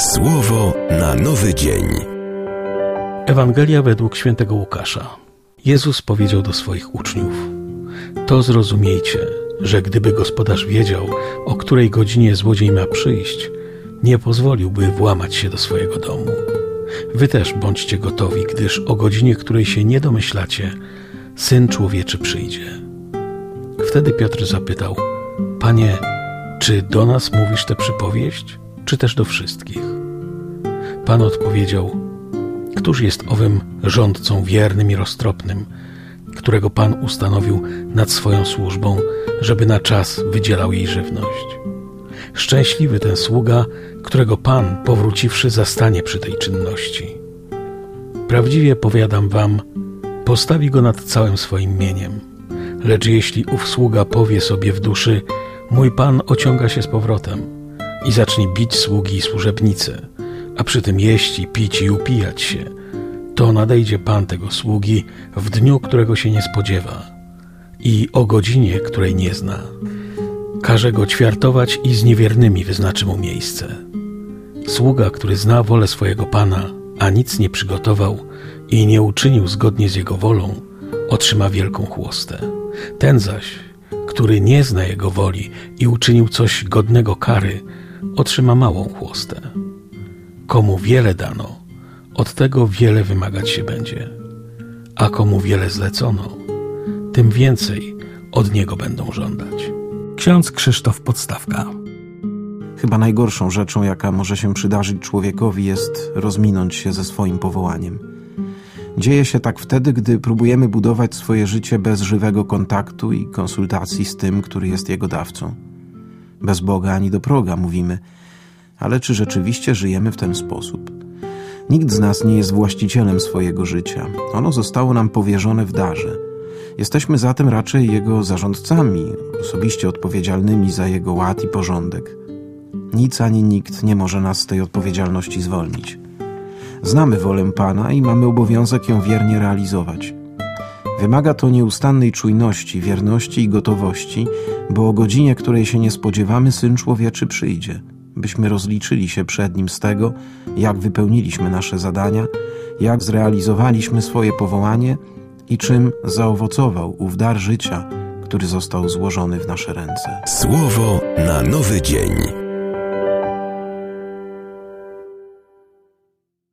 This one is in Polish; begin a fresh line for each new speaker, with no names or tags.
Słowo na nowy dzień.
Ewangelia według świętego Łukasza. Jezus powiedział do swoich uczniów: to zrozumiejcie, że gdyby gospodarz wiedział, o której godzinie złodziej ma przyjść, nie pozwoliłby włamać się do swojego domu. Wy też bądźcie gotowi, gdyż o godzinie, której się nie domyślacie, Syn Człowieczy przyjdzie. Wtedy Piotr zapytał: Panie, czy do nas mówisz tę przypowieść, czy też do wszystkich? Pan odpowiedział: któż jest owym rządcą wiernym i roztropnym, którego Pan ustanowił nad swoją służbą, żeby na czas wydzielał jej żywność? Szczęśliwy ten sługa, którego Pan, powróciwszy, zastanie przy tej czynności. Prawdziwie powiadam wam, postawi go nad całym swoim mieniem. Lecz jeśli ów sługa powie sobie w duszy: mój Pan ociąga się z powrotem, i zacznie bić sługi i służebnice, a przy tym jeść i pić i upijać się, to nadejdzie Pan tego sługi w dniu, którego się nie spodziewa i o godzinie, której nie zna. Każe go ćwiartować i z niewiernymi wyznaczy mu miejsce. Sługa, który zna wolę swojego Pana, a nic nie przygotował i nie uczynił zgodnie z jego wolą, otrzyma wielką chłostę. Ten zaś, który nie zna jego woli i uczynił coś godnego kary, otrzyma małą chłostę. Komu wiele dano, od tego wiele wymagać się będzie, a komu wiele zlecono, tym więcej od niego będą żądać. Ksiądz Krzysztof Podstawka.
Chyba najgorszą rzeczą, jaka może się przydarzyć człowiekowi, jest rozminąć się ze swoim powołaniem. Dzieje się tak wtedy, gdy próbujemy budować swoje życie bez żywego kontaktu i konsultacji z tym, który jest jego dawcą. Bez Boga ani do proga, mówimy. Ale czy rzeczywiście żyjemy w ten sposób? Nikt z nas nie jest właścicielem swojego życia. Ono zostało nam powierzone w darze. Jesteśmy zatem raczej jego zarządcami, osobiście odpowiedzialnymi za jego ład i porządek. Nic ani nikt nie może nas z tej odpowiedzialności zwolnić. Znamy wolę Pana i mamy obowiązek ją wiernie realizować. Wymaga to nieustannej czujności, wierności i gotowości, bo o godzinie, której się nie spodziewamy, Syn Człowieczy przyjdzie, byśmy rozliczyli się przed Nim z tego, jak wypełniliśmy nasze zadania, jak zrealizowaliśmy swoje powołanie i czym zaowocował ów dar życia, który został złożony w nasze ręce.
Słowo na nowy dzień.